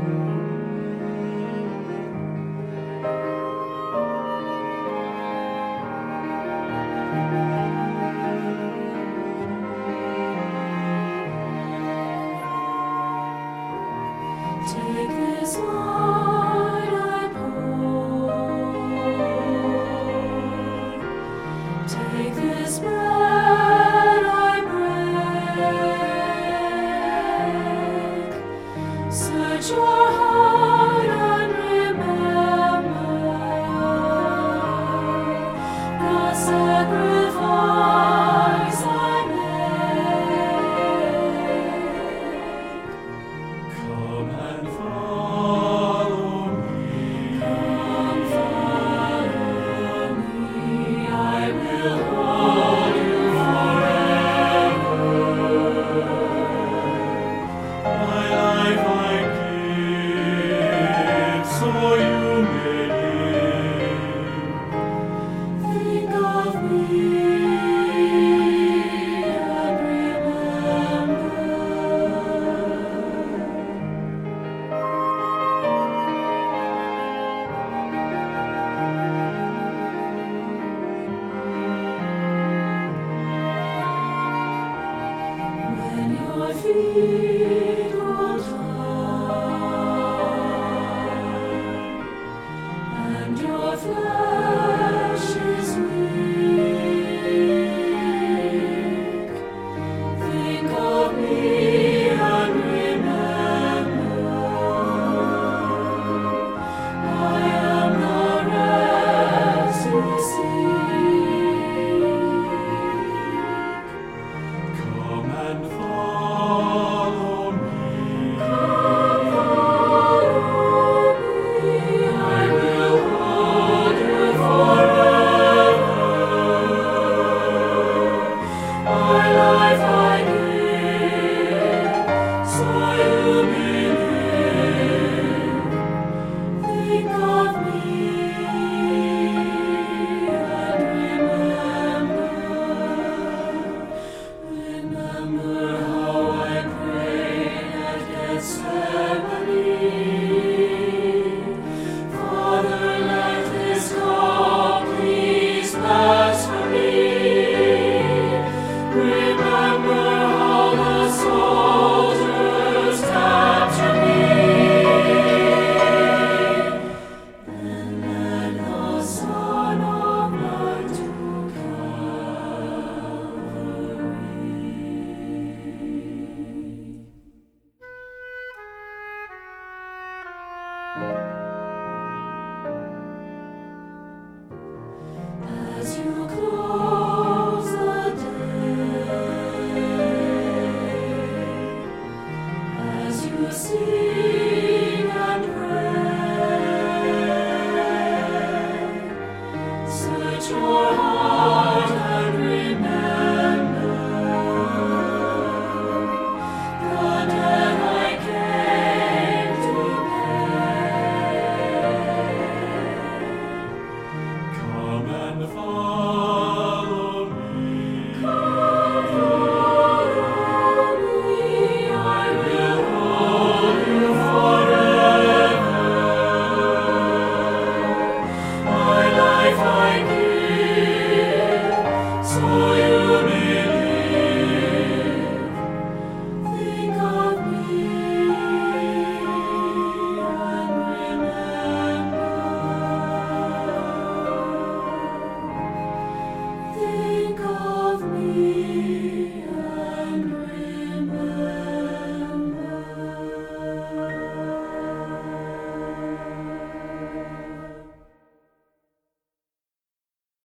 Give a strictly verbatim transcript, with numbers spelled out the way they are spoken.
Take this wine I pour. Take this bread I break. Search your heart and remember the sacrifice I make. Come and follow me. Come follow me, I will hold you forever. My life I give, so you may live. Think of me and remember. When your feet grow tired and your flesh is weak, think of me and remember I am the rest you seek. Come and follow me. I will hold you forever. My life I give, so you may live. Think of me and remember. Remember how I prayed at Gethsemane. Father, let this cup please pass from me. Remember how the soldiers captured me. Then led the Son of Light to As you close the day, as you see